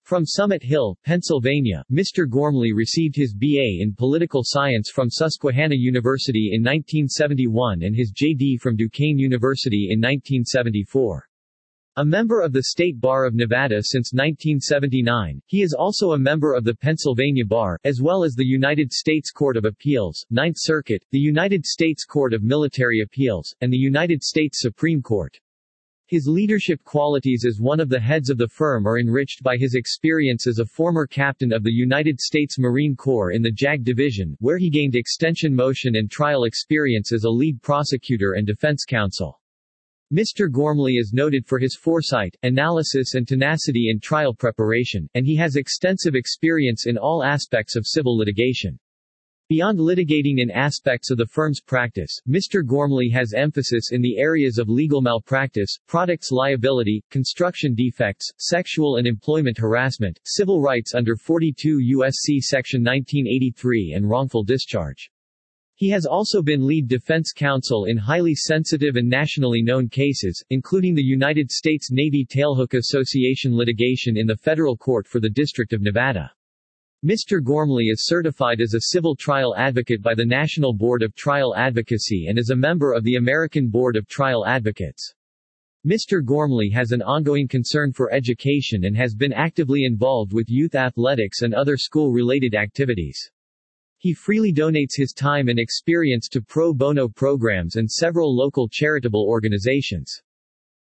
From Summit Hill, Pennsylvania, Mr. Gormley received his B.A. in Political Science from Susquehanna University in 1971 and his J.D. from Duquesne University in 1974. A member of the State Bar of Nevada since 1979, he is also a member of the Pennsylvania Bar, as well as the United States Court of Appeals, Ninth Circuit, the United States Court of Military Appeals, and the United States Supreme Court. His leadership qualities as one of the heads of the firm are enriched by his experience as a former captain of the United States Marine Corps in the JAG Division, where he gained extension motion and trial experience as a lead prosecutor and defense counsel. Mr. Gormley is noted for his foresight, analysis and tenacity in trial preparation, and he has extensive experience in all aspects of civil litigation. Beyond litigating in aspects of the firm's practice, Mr. Gormley has emphasis in the areas of legal malpractice, products liability, construction defects, sexual and employment harassment, civil rights under 42 U.S.C. Section 1983 and wrongful discharge. He has also been lead defense counsel in highly sensitive and nationally known cases, including the United States Navy Tailhook Association litigation in the federal court for the District of Nevada. Mr. Gormley is certified as a civil trial advocate by the National Board of Trial Advocacy and is a member of the American Board of Trial Advocates. Mr. Gormley has an ongoing concern for education and has been actively involved with youth athletics and other school-related activities. He freely donates his time and experience to pro bono programs and several local charitable organizations.